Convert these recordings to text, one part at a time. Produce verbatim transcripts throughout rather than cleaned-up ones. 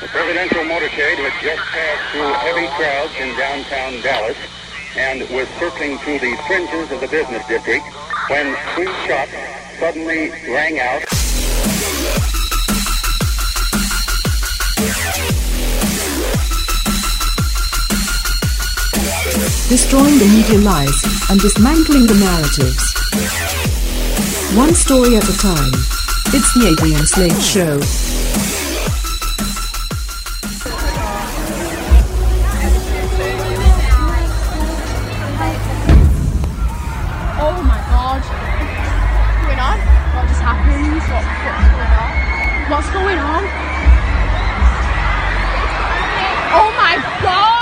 The presidential motorcade had just passed through heavy crowds in downtown Dallas and was circling through the fringes of the business district when three shots suddenly rang out. Destroying the media lies and dismantling the narratives. One story at a time. It's the Adrian Slade Show. Oh my god. What's going on? What just happened? What, what's going on? What's going on? Oh my god!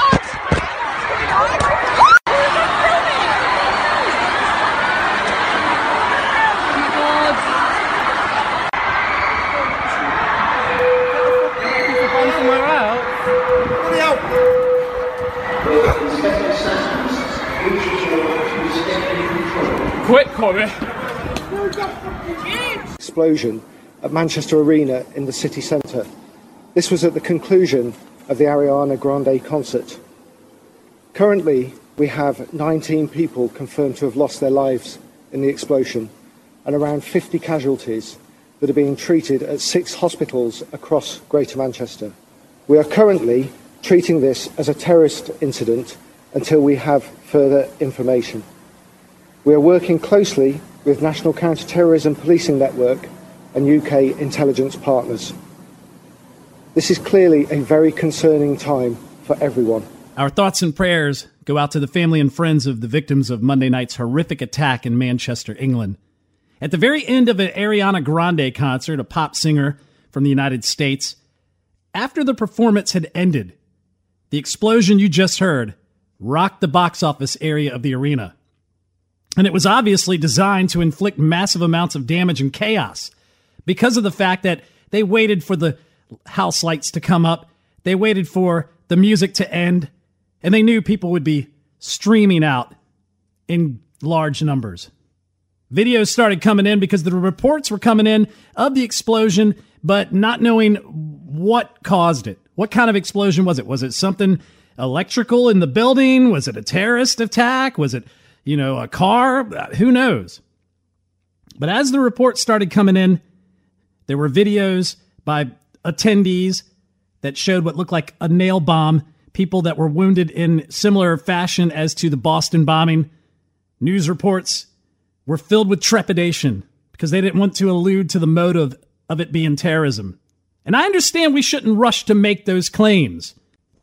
Quick, Corey. Explosion at Manchester Arena in the city centre. This was at the conclusion of the Ariana Grande concert. Currently, we have nineteen people confirmed to have lost their lives in the explosion and around fifty casualties that are being treated at six hospitals across Greater Manchester. We are currently treating this as a terrorist incident until we have further information. We are working closely with National Counter-Terrorism Policing Network and U K intelligence partners. This is clearly a very concerning time for everyone. Our thoughts and prayers go out to the family and friends of the victims of Monday night's horrific attack in Manchester, England. At the very end of an Ariana Grande concert, a pop singer from the United States, after the performance had ended, the explosion you just heard rocked the box office area of the arena. And it was obviously designed to inflict massive amounts of damage and chaos because of the fact that they waited for the house lights to come up, they waited for the music to end, and they knew people would be streaming out in large numbers. Videos started coming in because the reports were coming in of the explosion, but not knowing what caused it. What kind of explosion was it? Was it something electrical in the building? Was it a terrorist attack? Was it, you know, a car? Who knows? But as the reports started coming in, there were videos by attendees that showed what looked like a nail bomb, people that were wounded in similar fashion as to the Boston bombing. News reports were filled with trepidation because they didn't want to allude to the motive of it being terrorism. And I understand we shouldn't rush to make those claims.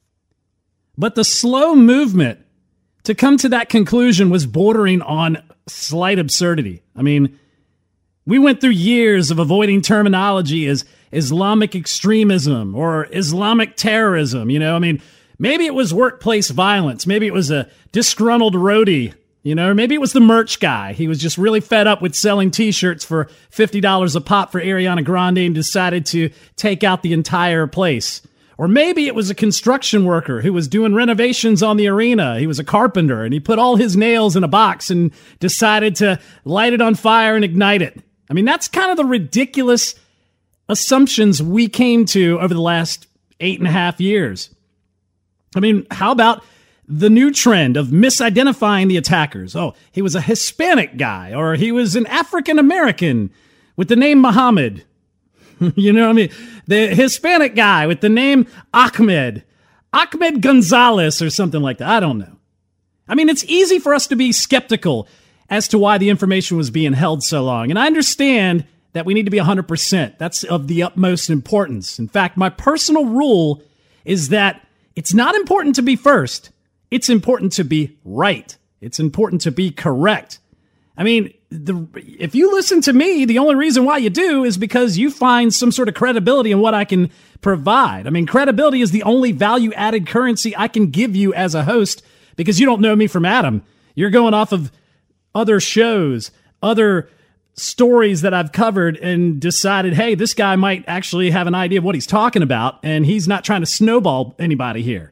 But the slow movement to come to that conclusion was bordering on slight absurdity. I mean, we went through years of avoiding terminology as Islamic extremism or Islamic terrorism. You know, I mean, maybe it was workplace violence. Maybe it was a disgruntled roadie. You know, maybe it was the merch guy. He was just really fed up with selling T-shirts for fifty dollars a pop for Ariana Grande and decided to take out the entire place. Or maybe it was a construction worker who was doing renovations on the arena. He was a carpenter, and he put all his nails in a box and decided to light it on fire and ignite it. I mean, that's kind of the ridiculous assumptions we came to over the last eight and a half years. I mean, how about the new trend of misidentifying the attackers? Oh, he was a Hispanic guy, or he was an African American with the name Muhammad. You know what I mean? The Hispanic guy with the name Ahmed. Ahmed Gonzalez or something like that. I don't know. I mean, it's easy for us to be skeptical as to why the information was being held so long. And I understand that we need to be one hundred percent. That's of the utmost importance. In fact, my personal rule is that it's not important to be first. It's important to be right. It's important to be correct. I mean, the, if you listen to me, the only reason why you do is because you find some sort of credibility in what I can provide. I mean, credibility is the only value-added currency I can give you as a host because you don't know me from Adam. You're going off of other shows, other stories that I've covered and decided, hey, this guy might actually have an idea of what he's talking about, and he's not trying to snowball anybody here.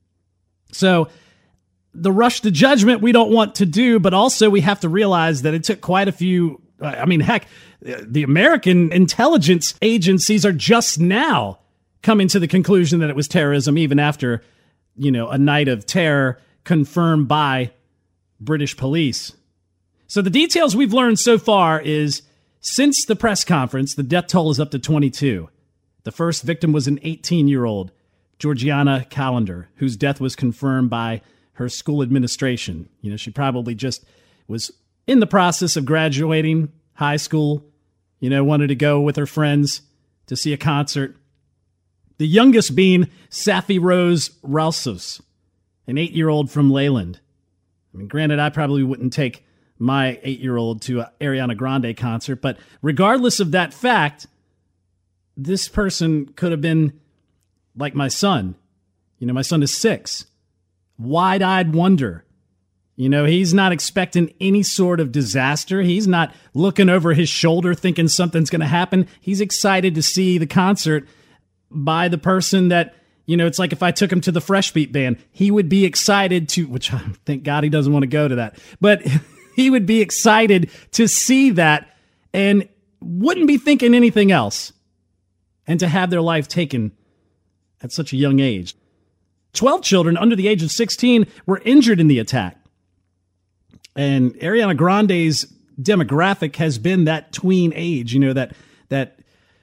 So the rush to judgment we don't want to do, but also we have to realize that it took quite a few, I mean, heck, the American intelligence agencies are just now coming to the conclusion that it was terrorism, even after, you know, a night of terror confirmed by British police. So the details we've learned so far is, since the press conference, the death toll is up to twenty-two. The first victim was an eighteen-year-old, Georgiana Callender, whose death was confirmed by her school administration. You know, she probably just was in the process of graduating high school, you know, wanted to go with her friends to see a concert. The youngest being Safi Rose Ralsos, an eight-year-old from Leyland. I mean, granted, I probably wouldn't take my eight-year-old to an Ariana Grande concert, but regardless of that fact, this person could have been like my son. You know, my son is six. Wide-eyed wonder. You know, he's not expecting any sort of disaster. He's not looking over his shoulder thinking something's going to happen. He's excited to see the concert by the person that, you know, it's like if I took him to the Fresh Beat Band, he would be excited to, which thank God he doesn't want to go to that, but he would be excited to see that and wouldn't be thinking anything else. And to have their life taken at such a young age. twelve children under the age of sixteen were injured in the attack. And Ariana Grande's demographic has been that tween age, you know, that that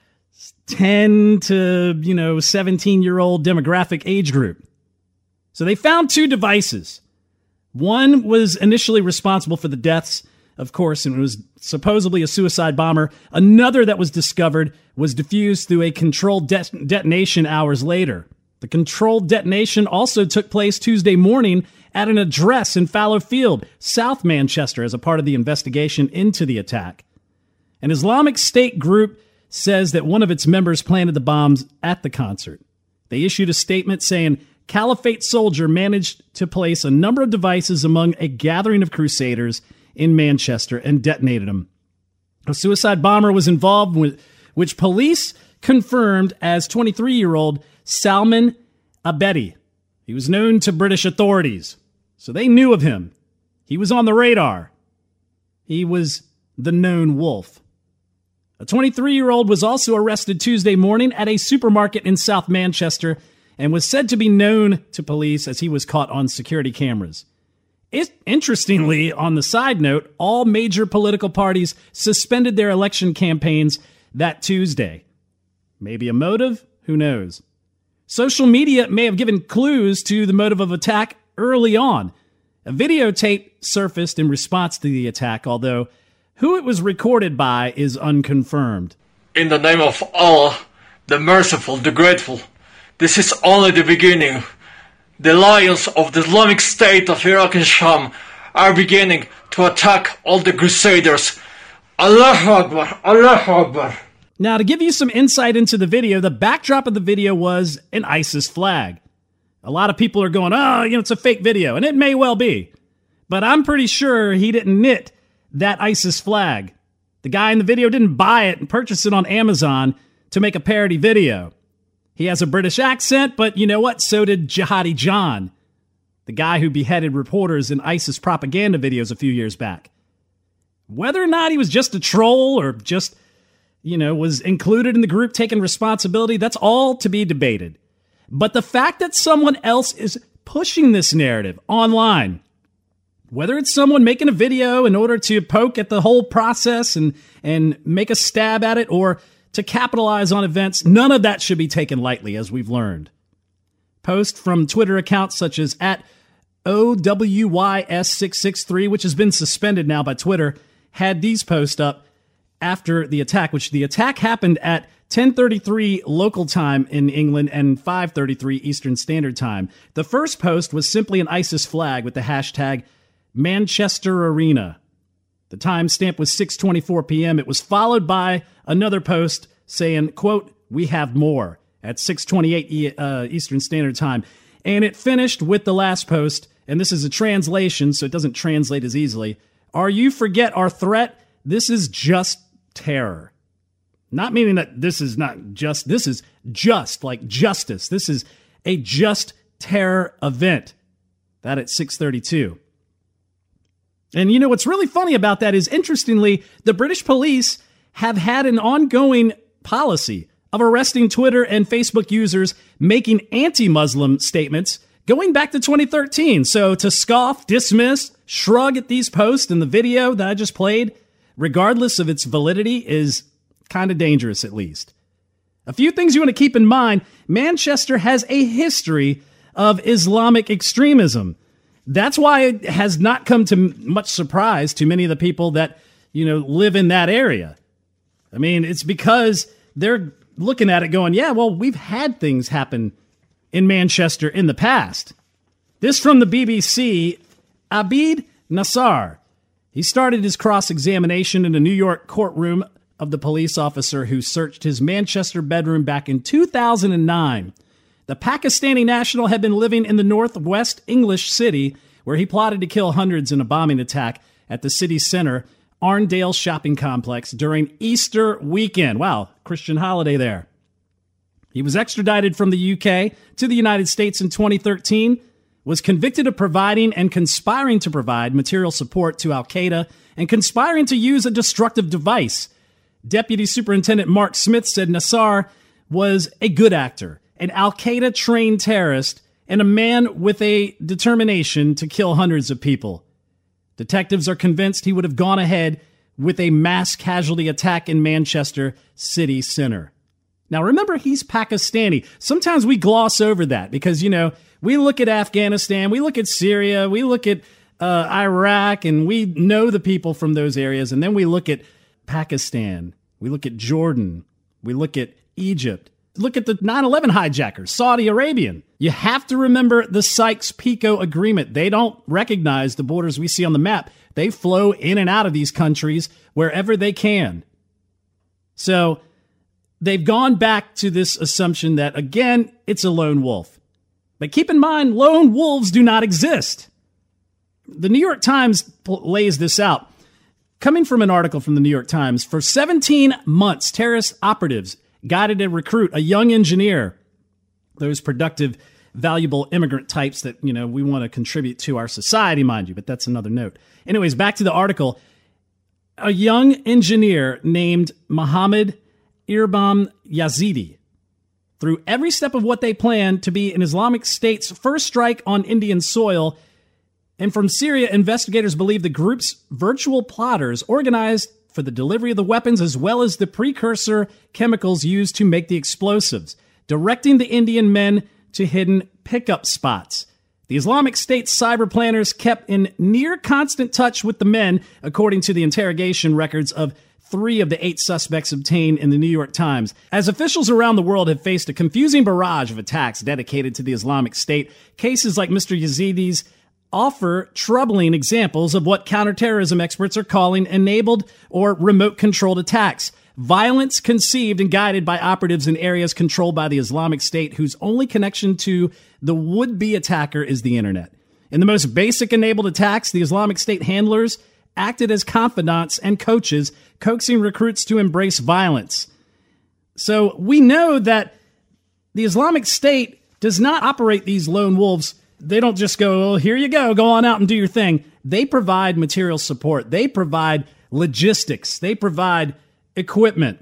ten to, you know, seventeen-year-old demographic age group. So they found two devices. One was initially responsible for the deaths, of course, and it was supposedly a suicide bomber. Another that was discovered was diffused through a controlled de- detonation hours later. The controlled detonation also took place Tuesday morning at an address in Fallow Field, South Manchester, as a part of the investigation into the attack. An Islamic State group says that one of its members planted the bombs at the concert. They issued a statement saying Caliphate soldier managed to place a number of devices among a gathering of crusaders in Manchester and detonated them. A suicide bomber was involved with, which police confirmed as twenty-three-year-old Salman Abedi. He was known to British authorities, so they knew of him. He was on the radar. He was the known wolf. A twenty-three-year-old was also arrested Tuesday morning at a supermarket in South Manchester and was said to be known to police as he was caught on security cameras. It, interestingly, on the side note, all major political parties suspended their election campaigns that Tuesday. Maybe a motive? Who knows? Social media may have given clues to the motive of attack early on. A videotape surfaced in response to the attack, although who it was recorded by is unconfirmed. In the name of Allah, the merciful, the grateful, this is only the beginning. The lions of the Islamic State of Iraq and Sham are beginning to attack all the crusaders. Allahu Akbar, Allahu Akbar. Now, to give you some insight into the video, the backdrop of the video was an ISIS flag. A lot of people are going, oh, you know, it's a fake video, and it may well be. But I'm pretty sure he didn't knit that ISIS flag. The guy in the video didn't buy it and purchase it on Amazon to make a parody video. He has a British accent, but you know what? So did Jihadi John, the guy who beheaded reporters in ISIS propaganda videos a few years back. Whether or not he was just a troll or just, you know, was included in the group taking responsibility, that's all to be debated. But the fact that someone else is pushing this narrative online, whether it's someone making a video in order to poke at the whole process and, and make a stab at it, or to capitalize on events, none of that should be taken lightly, as we've learned. Posts from Twitter accounts such as at O W Y S six six three, which has been suspended now by Twitter, had these posts up after the attack, which the attack happened at ten thirty-three local time in England and five thirty-three Eastern Standard Time. The first post was simply an ISIS flag with the hashtag Manchester Arena. The timestamp was six twenty-four p.m. It was followed by another post saying, quote, "We have more," at six twenty-eight uh, Eastern Standard Time. And it finished with the last post, and this is a translation, so it doesn't translate as easily. "Are you forget our threat? This is just terror." Not meaning that this is not just, this is just, like justice. This is a just terror event. That at six thirty-two. And you know what's really funny about that is, interestingly, the British police have had an ongoing policy of arresting Twitter and Facebook users making anti-Muslim statements going back to twenty thirteen. So to scoff, dismiss, shrug at these posts and the video that I just played, regardless of its validity, is kind of dangerous, at least. A few things you want to keep in mind. Manchester has a history of Islamic extremism. That's why it has not come to much surprise to many of the people that, you know, live in that area. I mean, it's because they're looking at it going, yeah, well, we've had things happen in Manchester in the past. This from the B B C, Abid Nassar. He started his cross-examination in a New York courtroom of the police officer who searched his Manchester bedroom back in two thousand nine. The Pakistani national had been living in the northwest English city where he plotted to kill hundreds in a bombing attack at the city center, Arndale Shopping Complex, during Easter weekend. Wow, Christian holiday there. He was extradited from the U K to the United States in twenty thirteen, was convicted of providing and conspiring to provide material support to Al-Qaeda and conspiring to use a destructive device. Deputy Superintendent Mark Smith said Nassar was a good actor, an Al-Qaeda-trained terrorist, and a man with a determination to kill hundreds of people. Detectives are convinced he would have gone ahead with a mass casualty attack in Manchester city center. Now, remember, he's Pakistani. Sometimes we gloss over that because, you know, we look at Afghanistan, we look at Syria, we look at uh, Iraq, and we know the people from those areas. And then we look at Pakistan, we look at Jordan, we look at Egypt, look at the nine eleven hijackers, Saudi Arabian. You have to remember the Sykes-Picot Agreement. They don't recognize the borders we see on the map. They flow in and out of these countries wherever they can. So they've gone back to this assumption that, again, it's a lone wolf. But keep in mind, lone wolves do not exist. The New York Times lays this out. Coming from an article from the New York Times, for seventeen months, terrorist operatives guided a recruit, a young engineer, those productive, valuable immigrant types that, you know, we want to contribute to our society, mind you, but that's another note. Anyways, back to the article. A young engineer named Mohammed Irbam Yazidi, through every step of what they planned to be an Islamic State's first strike on Indian soil. And from Syria, investigators believe the group's virtual plotters organized for the delivery of the weapons as well as the precursor chemicals used to make the explosives, directing the Indian men to hidden pickup spots. The Islamic State cyber planners kept in near constant touch with the men, according to the interrogation records of three of the eight suspects obtained in the New York Times. As officials around the world have faced a confusing barrage of attacks dedicated to the Islamic State, cases like Mister Yazidi's offer troubling examples of what counterterrorism experts are calling enabled or remote-controlled attacks. Violence conceived and guided by operatives in areas controlled by the Islamic State whose only connection to the would-be attacker is the internet. In the most basic enabled attacks, the Islamic State handlers acted as confidants and coaches, coaxing recruits to embrace violence. So we know that the Islamic State does not operate these lone wolves. They don't just go, oh, here you go, go on out and do your thing. They provide material support. They provide logistics. They provide equipment,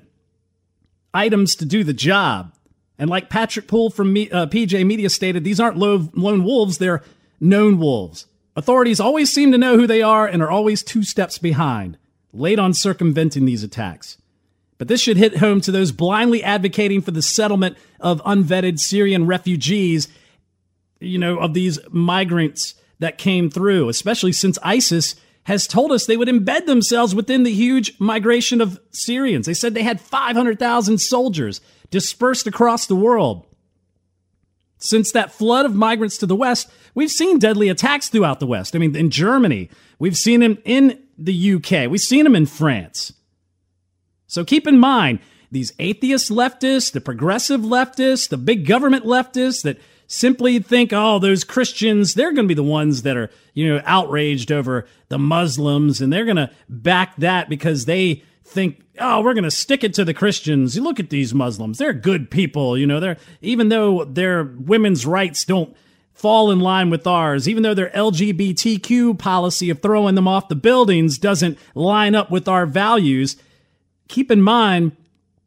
items to do the job. And like Patrick Poole from uh, P J Media stated, these aren't lo- lone wolves, they're known wolves. Authorities always seem to know who they are and are always two steps behind, late on circumventing these attacks. But this should hit home to those blindly advocating for the settlement of unvetted Syrian refugees, you know, of these migrants that came through, especially since ISIS has told us they would embed themselves within the huge migration of Syrians. They said they had five hundred thousand soldiers dispersed across the world. Since that flood of migrants to the West, we've seen deadly attacks throughout the West. I mean, in Germany, we've seen them in the U K, we've seen them in France. So keep in mind, these atheist leftists, the progressive leftists, the big government leftists that simply think, oh, those Christians, they're going to be the ones that are, you know, outraged over the Muslims, and they're going to back that because they think, oh, we're going to stick it to the Christians. You look at these Muslims, they're good people, you know, they're, even though their women's rights don't fall in line with ours, even though their L G B T Q policy of throwing them off the buildings doesn't line up with our values. Keep in mind,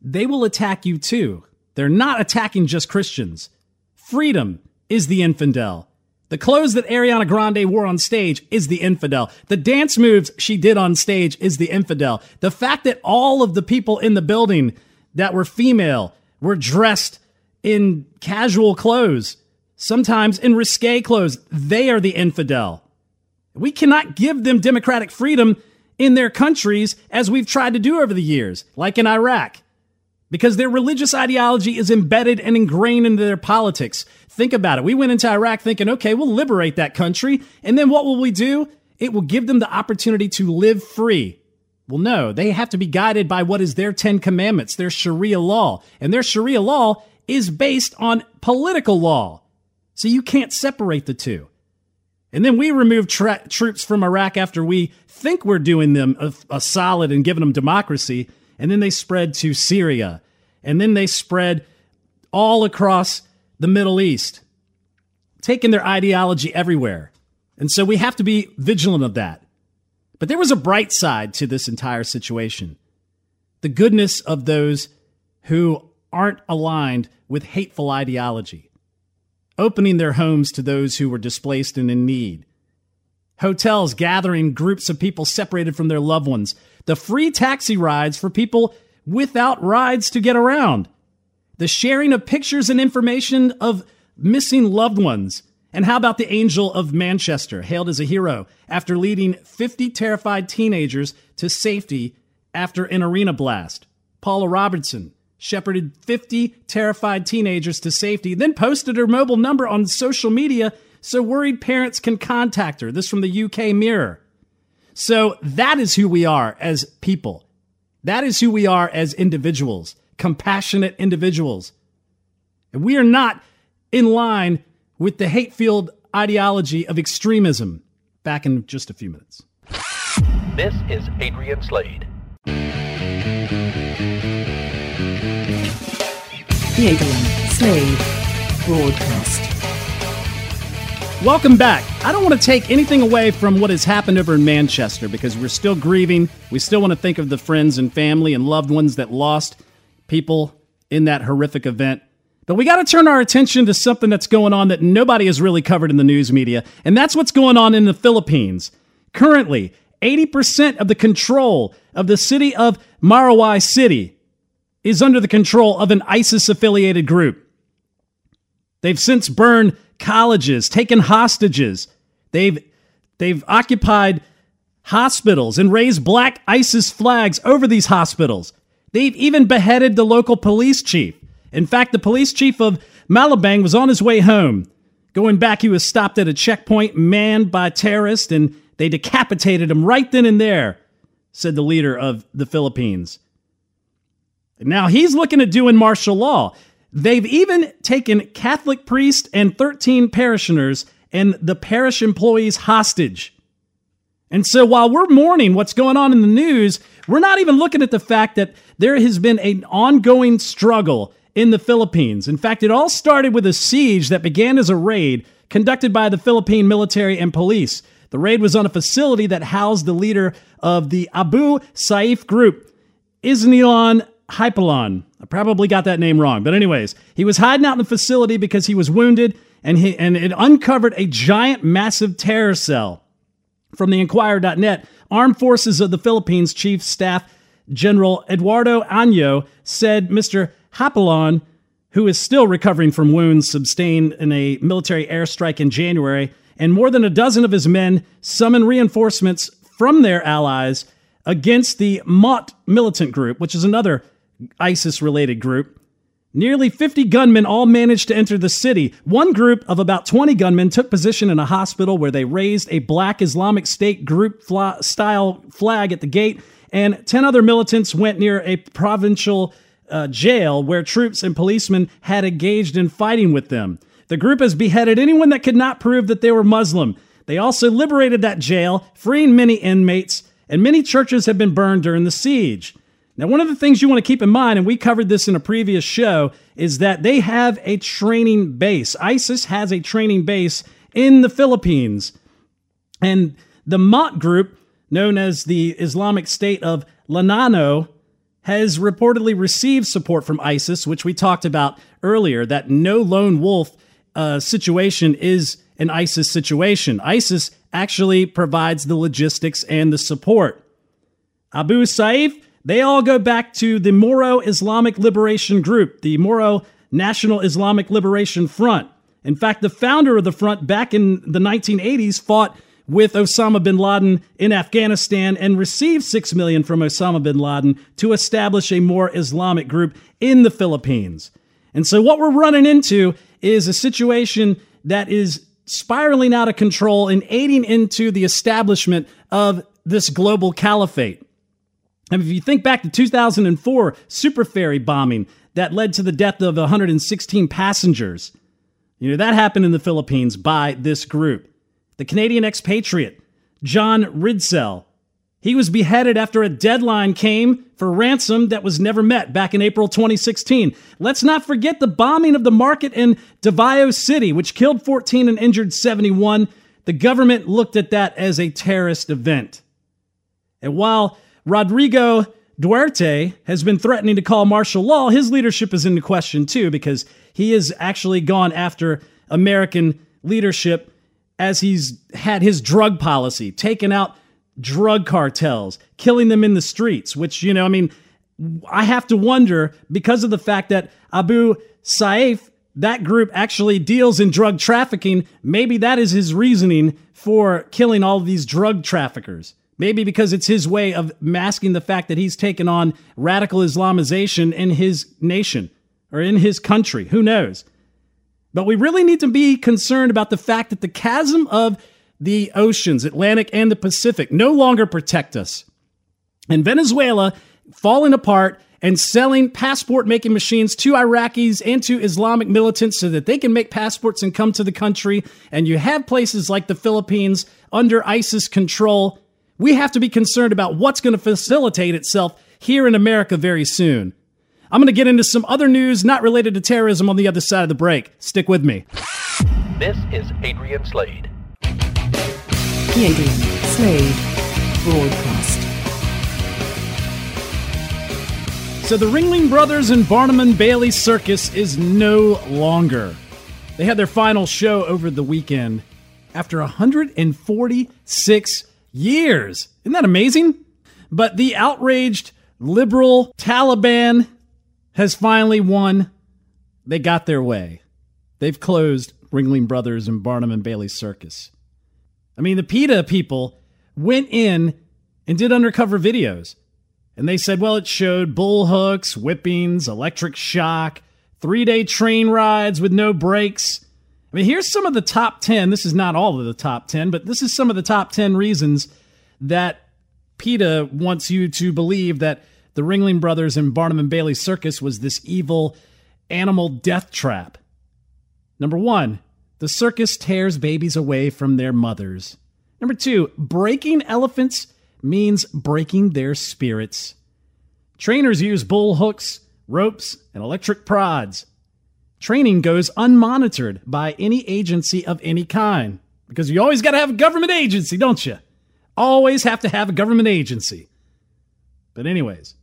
they will attack you too. They're not attacking just Christians. Freedom is the infidel. The clothes that Ariana Grande wore on stage is the infidel. The dance moves she did on stage is the infidel. The fact that all of the people in the building that were female were dressed in casual clothes, sometimes in risque clothes, they are the infidel. We cannot give them democratic freedom in their countries as we've tried to do over the years, like in Iraq, because their religious ideology is embedded and ingrained into their politics. Think about it. We went into Iraq thinking, okay, we'll liberate that country. And then what will we do? It will give them the opportunity to live free. Well, no, they have to be guided by what is their Ten Commandments, their Sharia law. And their Sharia law is based on political law. So you can't separate the two. And then we remove tra- troops from Iraq after we think we're doing them a, a solid and giving them democracy. And then they spread to Syria. And then they spread all across the Middle East, taking their ideology everywhere. And so we have to be vigilant of that. But there was a bright side to this entire situation. The goodness of those who aren't aligned with hateful ideology. Opening their homes to those who were displaced and in need. Hotels gathering groups of people separated from their loved ones. The free taxi rides for people without rides to get around. The sharing of pictures and information of missing loved ones. And how about the Angel of Manchester, hailed as a hero after leading fifty terrified teenagers to safety after an arena blast? Paula Robertson shepherded fifty terrified teenagers to safety, then posted her mobile number on social media so worried parents can contact her. This from the U K Mirror. So that is who we are as people. That is who we are as individuals, compassionate individuals. And we are not in line with the hate-filled ideology of extremism. Back in just a few minutes. This is Adrian Slade. The Adrian Slade Broadcast. Welcome back. I don't want to take anything away from what has happened over in Manchester because we're still grieving. We still want to think of the friends and family and loved ones that lost people in that horrific event. But we got to turn our attention to something that's going on that nobody has really covered in the news media, and that's what's going on in the Philippines. Currently, eighty percent of the control of the city of Marawi City is under the control of an ISIS-affiliated group. They've since burned colleges, taken hostages. They've, they've occupied hospitals and raised black ISIS flags over these hospitals. They've even beheaded the local police chief. In fact, the police chief of Malabang was on his way home. Going back, he was stopped at a checkpoint manned by terrorists, and they decapitated him right then and there, said the leader of the Philippines. Now he's looking at doing martial law. They've even taken Catholic priests and thirteen parishioners and the parish employees hostage. And so while we're mourning what's going on in the news, we're not even looking at the fact that there has been an ongoing struggle in the Philippines. In fact, it all started with a siege that began as a raid conducted by the Philippine military and police. The raid was on a facility that housed the leader of the Abu Sayyaf group, Isnilan Hypalon. I probably got that name wrong. But anyways, he was hiding out in the facility because he was wounded, and, he, and it uncovered a giant, massive terror cell. From the Inquirer dot net, Armed Forces of the Philippines Chief Staff General Eduardo Año said Mister Hypalon, who is still recovering from wounds sustained in a military airstrike in January, and more than a dozen of his men summoned reinforcements from their allies against the Mott militant group, which is another ISIS-related group. Nearly fifty gunmen all managed to enter the city. One group of about twenty gunmen took position in a hospital where they raised a black Islamic State group-style flag at the gate, and ten other militants went near a provincial uh, jail where troops and policemen had engaged in fighting with them. The group has beheaded anyone that could not prove that they were Muslim. They also liberated that jail, freeing many inmates, and many churches have been burned during the siege. Now, one of the things you want to keep in mind, and we covered this in a previous show, is that they have a training base. ISIS has a training base in the Philippines. And the Mott group, known as the Islamic State of Lanao, has reportedly received support from ISIS, which we talked about earlier, that no lone wolf uh, situation is an ISIS situation. ISIS actually provides the logistics and the support. Abu Saif, they all go back to the Moro Islamic Liberation Group, the Moro National Islamic Liberation Front. In fact, the founder of the front back in the nineteen eighties fought with Osama bin Laden in Afghanistan and received six million dollars from Osama bin Laden to establish a more Islamic group in the Philippines. And so what we're running into is a situation that is spiraling out of control and aiding into the establishment of this global caliphate. And if you think back to two thousand four super ferry bombing that led to the death of one hundred sixteen passengers, you know, that happened in the Philippines by this group. The Canadian expatriate, John Ridsell, he was beheaded after a deadline came for ransom that was never met back in April twenty sixteen. Let's not forget the bombing of the market in Davao City, which killed fourteen and injured seventy-one. The government looked at that as a terrorist event. And while Rodrigo Duterte has been threatening to call martial law, his leadership is into question too, because he has actually gone after American leadership as he's had his drug policy, taken out drug cartels, killing them in the streets, which, you know, I mean, I have to wonder, because of the fact that Abu Saif, that group actually deals in drug trafficking, maybe that is his reasoning for killing all of these drug traffickers. Maybe because it's his way of masking the fact that he's taken on radical Islamization in his nation or in his country. Who knows? But we really need to be concerned about the fact that the chasm of the oceans, Atlantic and the Pacific, no longer protect us. And Venezuela falling apart and selling passport-making machines to Iraqis and to Islamic militants so that they can make passports and come to the country. And you have places like the Philippines under ISIS control. We have to be concerned about what's going to facilitate itself here in America very soon. I'm going to get into some other news not related to terrorism on the other side of the break. Stick with me. This is Adrian Slade. The Adrian Slade Broadcast. So the Ringling Brothers and Barnum and Bailey Circus is no longer. They had their final show over the weekend after one hundred forty-six years. Isn't that amazing? But the outraged liberal Taliban has finally won. They got their way. They've closed Ringling Brothers and Barnum and Bailey Circus. I mean, the PETA people went in and did undercover videos. And they said, well, it showed bull hooks, whippings, electric shock, three-day train rides with no brakes. I mean, here's some of the top ten. This is not all of the top ten, but this is some of the top ten reasons that PETA wants you to believe that the Ringling Brothers and Barnum and Bailey Circus was this evil animal death trap. Number one, the circus tears babies away from their mothers. Number two, breaking elephants means breaking their spirits. Trainers use bull hooks, ropes, and electric prods. Training goes unmonitored by any agency of any kind. Because you always got to have a government agency, don't you? Always have to have a government agency. But anyways,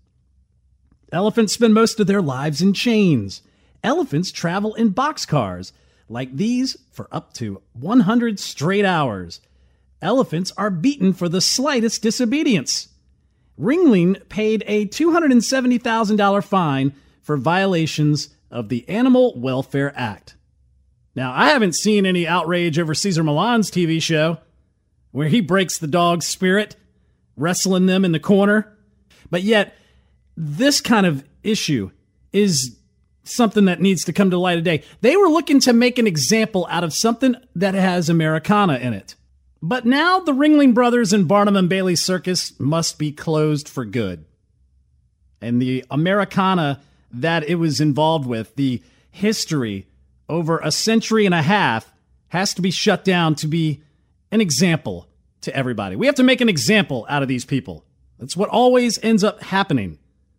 elephants spend most of their lives in chains. Elephants travel in boxcars like these for up to one hundred straight hours. Elephants are beaten for the slightest disobedience. Ringling paid a two hundred seventy thousand dollars fine for violations of the Animal Welfare Act. Now, I haven't seen any outrage over Cesar Millan's T V show, where he breaks the dog's spirit, wrestling them in the corner. But yet, this kind of issue is something that needs to come to light of day. They were looking to make an example out of something that has Americana in it. But now the Ringling Brothers and Barnum and Bailey Circus must be closed for good. And the Americana that it was involved with, the history over a century and a half, has to be shut down to be an example to everybody. We have to make an example out of these people. That's what always ends up happening.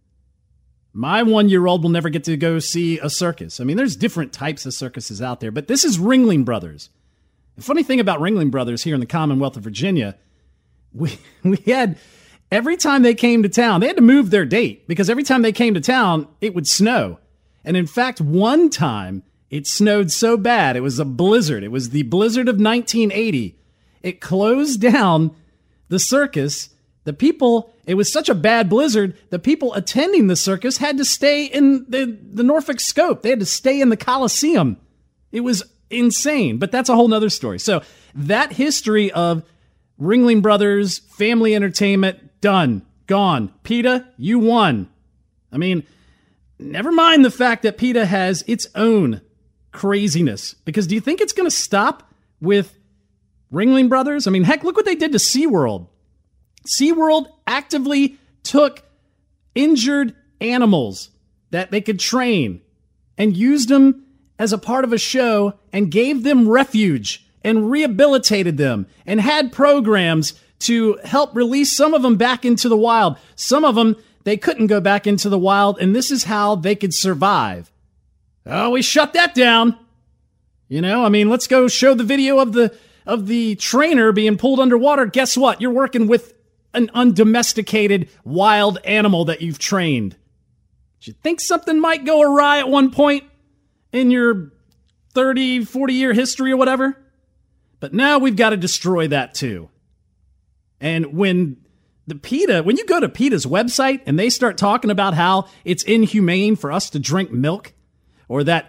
My one-year-old will never get to go see a circus. I mean, there's different types of circuses out there, but this is Ringling Brothers. The funny thing about Ringling Brothers here in the Commonwealth of Virginia, we we had every time they came to town, they had to move their date because every time they came to town, it would snow. And in fact, one time it snowed so bad, it was a blizzard. It was the blizzard of nineteen eighty. It closed down the circus. The people, it was such a bad blizzard, the people attending the circus had to stay in the, the Norfolk Scope. They had to stay in the Coliseum. It was insane, but that's a whole nother story. So that history of Ringling Brothers, family entertainment, done, gone. PETA, you won. I mean, never mind the fact that PETA has its own craziness, because do you think it's going to stop with Ringling Brothers? I mean, heck, look what they did to SeaWorld. SeaWorld actively took injured animals that they could train and used them as a part of a show and gave them refuge and rehabilitated them and had programs to help release some of them back into the wild. Some of them, they couldn't go back into the wild, and this is how they could survive. Oh, we shut that down. You know, I mean, let's go show the video of the of the trainer being pulled underwater. Guess what? You're working with an undomesticated wild animal that you've trained. Did you think something might go awry at one point in your thirty, forty year history or whatever? But now we've got to destroy that too. And when the PETA, when you go to PETA's website and they start talking about how it's inhumane for us to drink milk, or that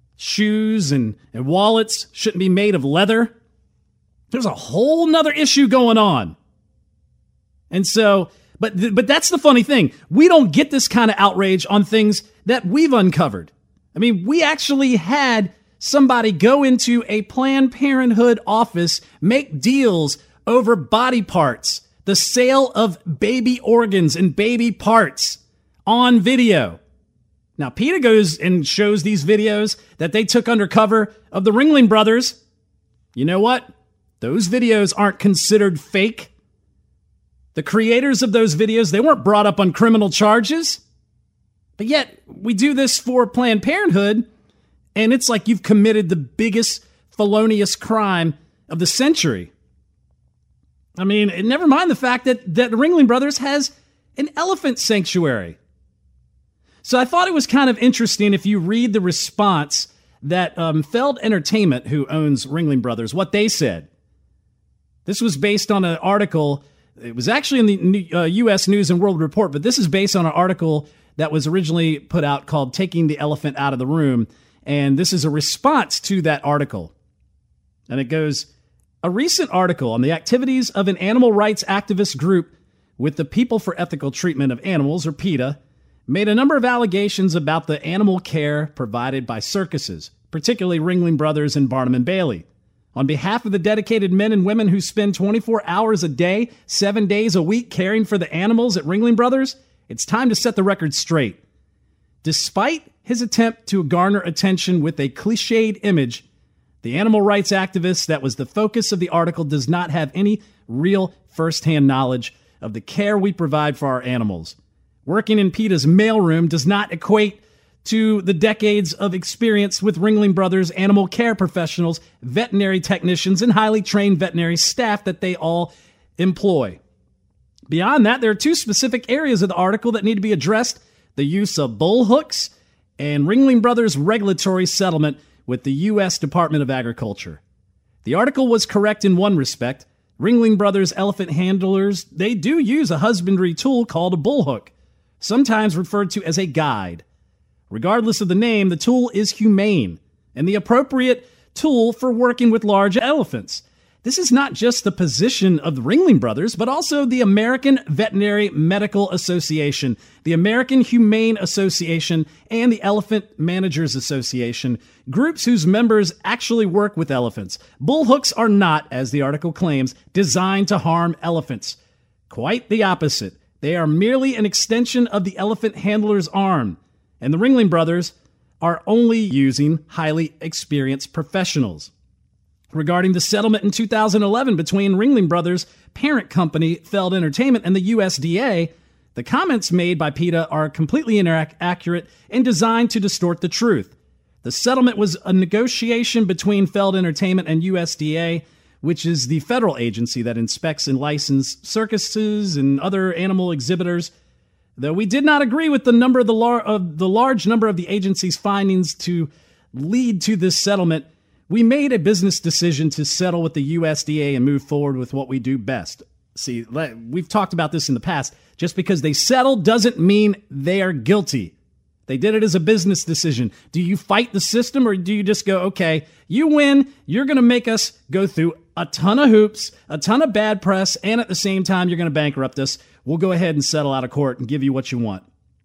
shoes and, and wallets shouldn't be made of leather, there's a whole nother issue going on. And so, but but that's the funny thing. We don't get this kind of outrage on things that we've uncovered. I mean, we actually had somebody go into a Planned Parenthood office, make deals over body parts, the sale of baby organs and baby parts on video. Now, PETA goes and shows these videos that they took under cover of the Ringling Brothers. You know what? Those videos aren't considered fake. The creators of those videos, they weren't brought up on criminal charges. But yet, we do this for Planned Parenthood, and it's like you've committed the biggest felonious crime of the century. I mean, never mind the fact that, that Ringling Brothers has an elephant sanctuary. So I thought it was kind of interesting if you read the response that um, Feld Entertainment, who owns Ringling Brothers, what they said. This was based on an article. It was actually in the uh, U S News and World Report, but this is based on an article that was originally put out called Taking the Elephant Out of the Room. And this is a response to that article. And it goes, a recent article on the activities of an animal rights activist group with the People for Ethical Treatment of Animals, or PETA, made a number of allegations about the animal care provided by circuses, particularly Ringling Brothers and Barnum and Bailey. On behalf of the dedicated men and women who spend twenty-four hours a day, seven days a week caring for the animals at Ringling Brothers, it's time to set the record straight. Despite his attempt to garner attention with a cliched image, the animal rights activist that was the focus of the article does not have any real firsthand knowledge of the care we provide for our animals. Working in PETA's mailroom does not equate to the decades of experience with Ringling Brothers animal care professionals, veterinary technicians, and highly trained veterinary staff that they all employ. Beyond that, there are two specific areas of the article that need to be addressed: the use of bull hooks and Ringling Brothers' regulatory settlement with the U S Department of Agriculture. The article was correct in one respect. Ringling Brothers elephant handlers, they do use a husbandry tool called a bullhook, sometimes referred to as a guide. Regardless of the name, the tool is humane and the appropriate tool for working with large elephants. This is not just the position of the Ringling Brothers, but also the American Veterinary Medical Association, the American Humane Association, and the Elephant Managers Association, groups whose members actually work with elephants. Bullhooks are not, as the article claims, designed to harm elephants. Quite the opposite. They are merely an extension of the elephant handler's arm. And the Ringling Brothers are only using highly experienced professionals. Regarding the settlement in two thousand eleven between Ringling Brothers' parent company, Feld Entertainment, and the U S D A, the comments made by PETA are completely inaccurate and designed to distort the truth. The settlement was a negotiation between Feld Entertainment and U S D A, which is the federal agency that inspects and licenses circuses and other animal exhibitors. Though we did not agree with the number of the, lar- of the large number of the agency's findings to lead to this settlement, we made a business decision to settle with the U S D A and move forward with what we do best. See, we've talked about this in the past. Just because they settled doesn't mean they are guilty. They did it as a business decision. Do you fight the system, or do you just go, okay, you win, you're going to make us go through a ton of hoops, a ton of bad press, and at the same time, you're going to bankrupt us. We'll go ahead and settle out of court and give you what you want.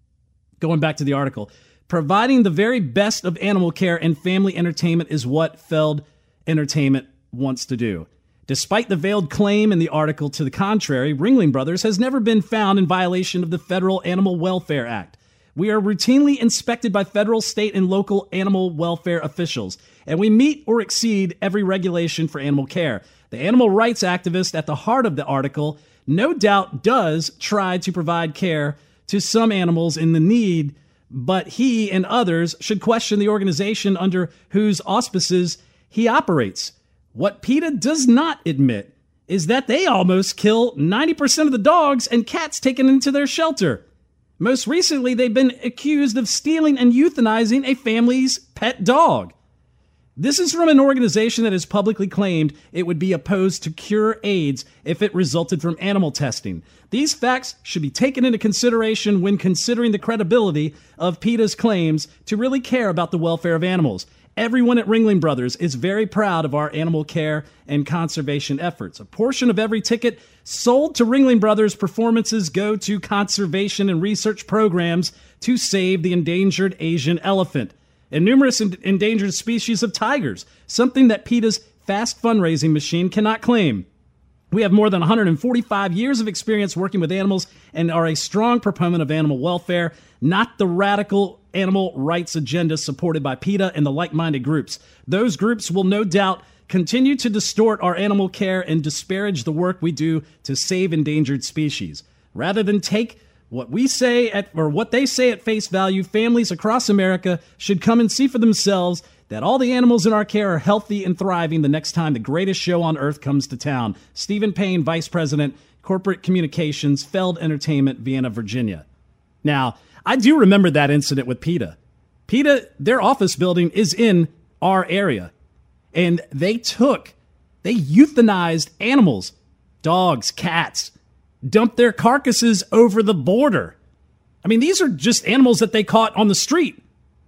Going back to the article, providing the very best of animal care and family entertainment is what Feld Entertainment wants to do. Despite the veiled claim in the article to the contrary, Ringling Brothers has never been found in violation of the Federal Animal Welfare Act. We are routinely inspected by federal, state, and local animal welfare officials, and we meet or exceed every regulation for animal care. The animal rights activist at the heart of the article no doubt does try to provide care to some animals in the need, but he and others should question the organization under whose auspices he operates. What PETA does not admit is that they almost kill ninety percent of the dogs and cats taken into their shelter. Most recently, they've been accused of stealing and euthanizing a family's pet dog. This is from an organization that has publicly claimed it would be opposed to cure AIDS if it resulted from animal testing. These facts should be taken into consideration when considering the credibility of PETA's claims to really care about the welfare of animals. Everyone at Ringling Brothers is very proud of our animal care and conservation efforts. A portion of every ticket sold to Ringling Brothers performances go to conservation and research programs to save the endangered Asian elephant and numerous en- endangered species of tigers, something that PETA's fast fundraising machine cannot claim. We have more than one hundred forty-five years of experience working with animals and are a strong proponent of animal welfare, not the radical animal rights agenda supported by PETA and the like-minded groups. Those groups will no doubt continue to distort our animal care and disparage the work we do to save endangered species. Rather than take what we say at, or what they say at face value, families across America should come and see for themselves that all the animals in our care are healthy and thriving the next time the greatest show on earth comes to town. Stephen Payne, Vice President, Corporate Communications, Feld Entertainment, Vienna, Virginia. Now, I do remember that incident with PETA. PETA, their office building is in our area. And they took, they euthanized animals, dogs, cats, dumped their carcasses over the border. I mean, these are just animals that they caught on the street.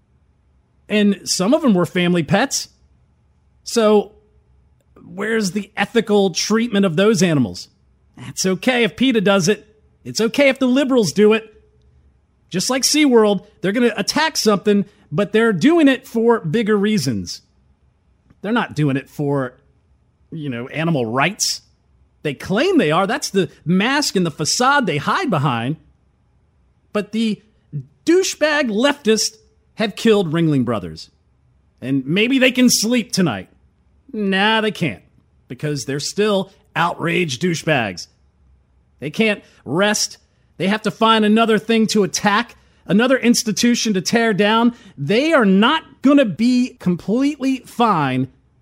And some of them were family pets. So where's the ethical treatment of those animals? It's okay if PETA does it. It's okay if the liberals do it. Just like SeaWorld, they're going to attack something, but they're doing it for bigger reasons. They're not doing it for, you know, animal rights. They claim they are. That's the mask and the facade they hide behind. But the douchebag leftists have killed Ringling Brothers. And maybe they can sleep tonight. Nah, they can't. Because they're still outraged douchebags. They can't rest. They have to find another thing to attack, another institution to tear down. They are not going to be completely fine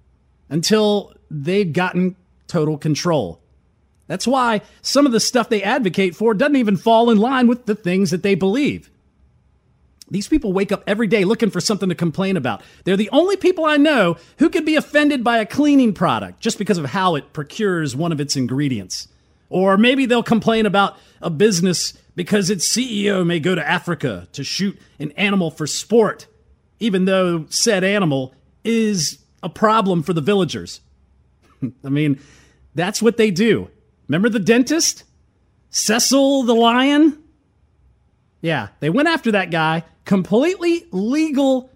until they've gotten total control. That's why some of the stuff they advocate for doesn't even fall in line with the things that they believe. These people wake up every day looking for something to complain about. They're the only people I know who could be offended by a cleaning product just because of how it procures one of its ingredients. Or maybe they'll complain about a business because its C E O may go to Africa to shoot an animal for sport, even though said animal is a problem for the villagers. I mean, that's what they do. Remember the dentist? Cecil the lion? Yeah, they went after that guy. Completely legal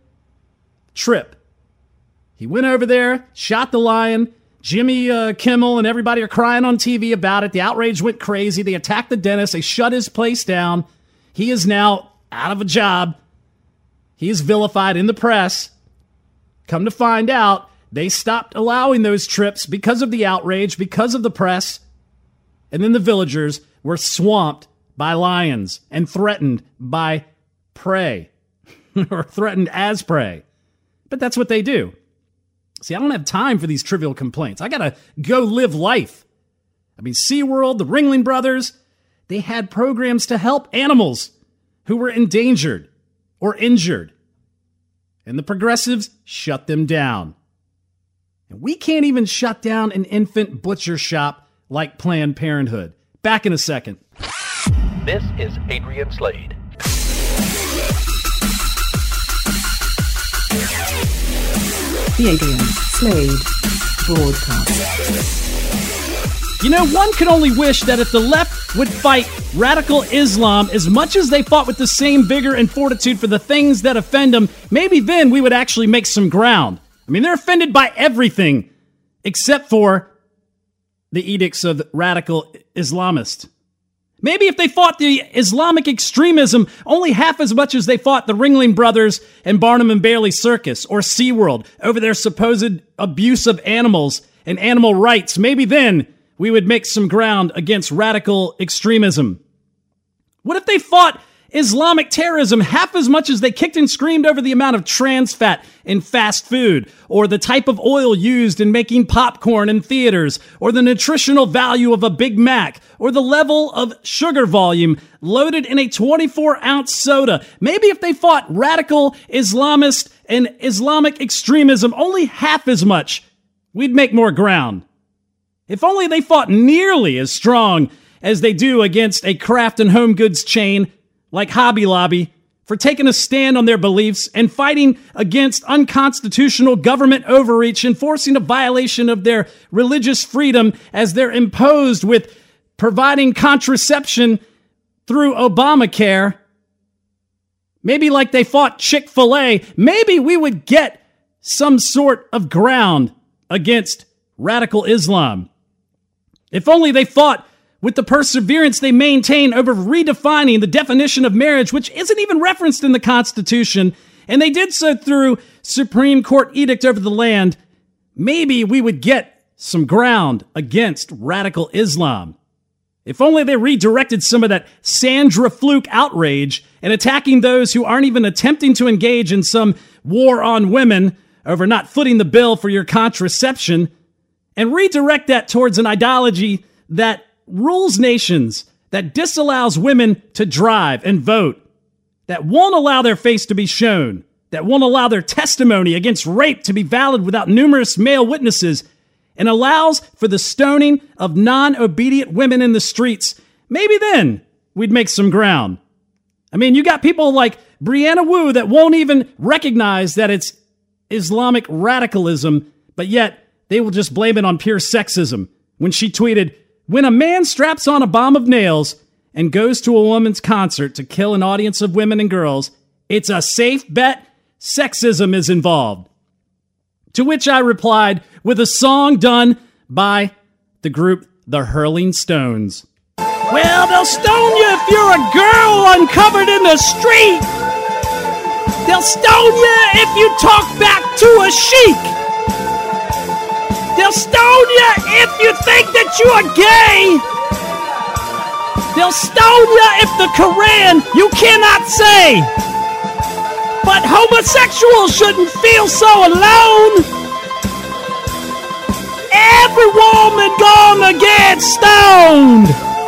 trip. He went over there, shot the lion. Jimmy uh, Kimmel and everybody are crying on T V about it. The outrage went crazy. They attacked the dentist. They shut his place down. He is now out of a job. He is vilified in the press. Come to find out, they stopped allowing those trips because of the outrage, because of the press. And then the villagers were swamped by lions and threatened by prey, or threatened as prey. But that's what they do. See, I don't have time for these trivial complaints. I gotta go live life. I mean, SeaWorld, the Ringling Brothers, they had programs to help animals who were endangered or injured. And the progressives shut them down. And we can't even shut down an infant butcher shop like Planned Parenthood. Back in a second. This is Adrian Slade. The Adrian Slade Broadcast. You know, one could only wish that if the left would fight radical Islam as much as they fought with the same vigor and fortitude for the things that offend them, maybe then we would actually make some ground. I mean, they're offended by everything except for the edicts of radical Islamists. Maybe if they fought the Islamic extremism only half as much as they fought the Ringling Brothers and Barnum and Bailey Circus or SeaWorld over their supposed abuse of animals and animal rights, maybe then we would make some ground against radical extremism. What if they fought Islamic terrorism half as much as they kicked and screamed over the amount of trans fat in fast food, or the type of oil used in making popcorn in theaters, or the nutritional value of a Big Mac, or the level of sugar volume loaded in a twenty-four ounce soda? Maybe if they fought radical Islamist and Islamic extremism only half as much, we'd make more ground. If only they fought nearly as strong as they do against a craft and home goods chain like Hobby Lobby for taking a stand on their beliefs and fighting against unconstitutional government overreach, enforcing a violation of their religious freedom as they're imposed with providing contraception through Obamacare. Maybe like they fought Chick-fil-A, maybe we would get some sort of ground against radical Islam. If only they fought with the perseverance they maintain over redefining the definition of marriage, which isn't even referenced in the Constitution, and they did so through Supreme Court edict over the land, maybe we would get some ground against radical Islam. If only they redirected some of that Sandra Fluke outrage and attacking those who aren't even attempting to engage in some war on women over not footing the bill for your contraception, and redirect that towards an ideology that rules nations, that disallows women to drive and vote, that won't allow their face to be shown, that won't allow their testimony against rape to be valid without numerous male witnesses, and allows for the stoning of non-obedient women in the streets, maybe then we'd make some ground. I mean, you got people like Brianna Wu that won't even recognize that it's Islamic radicalism, but yet they will just blame it on pure sexism when she tweeted, "When a man straps on a bomb of nails and goes to a woman's concert to kill an audience of women and girls, it's a safe bet sexism is involved." To which I replied with a song done by the group The Hurling Stones. Well, they'll stone you if you're a girl uncovered in the street. They'll stone you if you talk back to a sheik. They'll stone you if you think that you are gay. They'll stone you if the Quran you cannot say. But homosexuals shouldn't feel so alone. Every woman gonna get stoned.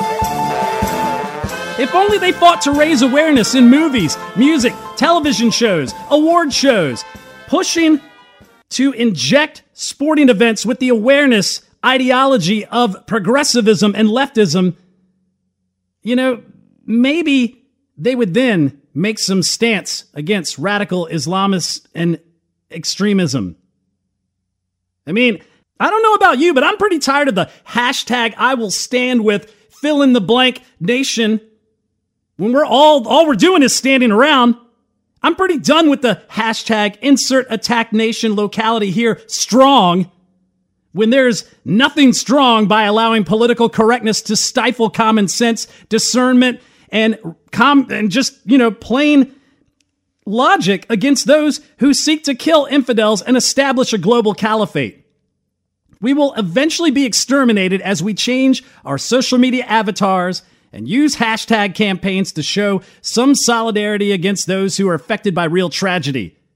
If only they fought to raise awareness in movies, music, television shows, award shows, pushing to inject sporting events with the awareness ideology of progressivism and leftism, you know, maybe they would then make some stance against radical Islamists and extremism. I mean, I don't know about you, but I'm pretty tired of the hashtag I will stand with fill in the blank nation when we're all, all we're doing is standing around. I'm pretty done with the hashtag insert attack nation locality here strong when there's nothing strong by allowing political correctness to stifle common sense, discernment, and com- and just, you know, plain logic against those who seek to kill infidels and establish a global caliphate. We will eventually be exterminated as we change our social media avatars and use hashtag campaigns to show some solidarity against those who are affected by real tragedy.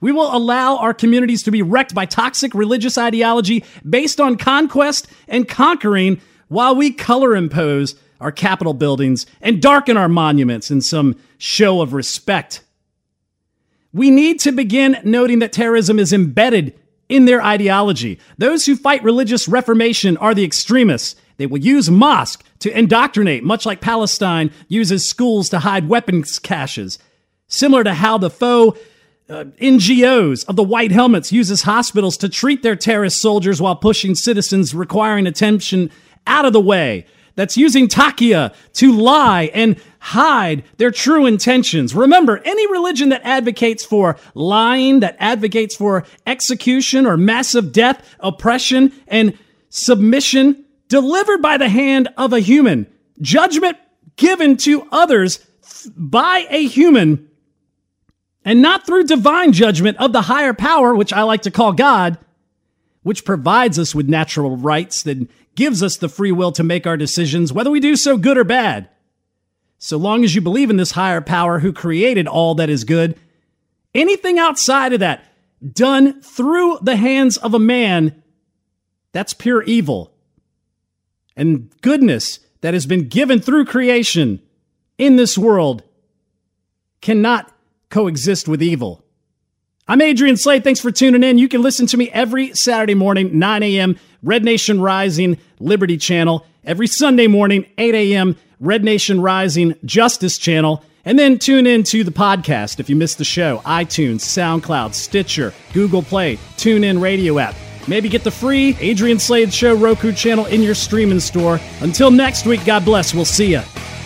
We will allow our communities to be wrecked by toxic religious ideology based on conquest and conquering while we color impose our Capitol buildings and darken our monuments in some show of respect. We need to begin noting that terrorism is embedded in their ideology. Those who fight religious reformation are the extremists. They will use mosques to indoctrinate, much like Palestine uses schools to hide weapons caches. Similar to how the faux uh, N G Os of the White Helmets uses hospitals to treat their terrorist soldiers while pushing citizens requiring attention out of the way. That's using taqiyya to lie and hide their true intentions. Remember, any religion that advocates for lying, that advocates for execution or massive death, oppression, and submission delivered by the hand of a human, judgment given to others by a human, and not through divine judgment of the higher power, which I like to call God, which provides us with natural rights that gives us the free will to make our decisions, whether we do so good or bad. So long as you believe in this higher power who created all that is good, anything outside of that, done through the hands of a man, that's pure evil. And goodness that has been given through creation in this world cannot coexist with evil. I'm Adrian Slade. Thanks for tuning in. You can listen to me every Saturday morning, nine a.m., Red Nation Rising, Liberty Channel. Every Sunday morning, eight a.m., Red Nation Rising, Justice Channel. And then tune in to the podcast if you missed the show. iTunes, SoundCloud, Stitcher, Google Play, TuneIn Radio app. Maybe get the free Adrian Slade Show Roku channel in your streaming store. Until next week, God bless. We'll see ya.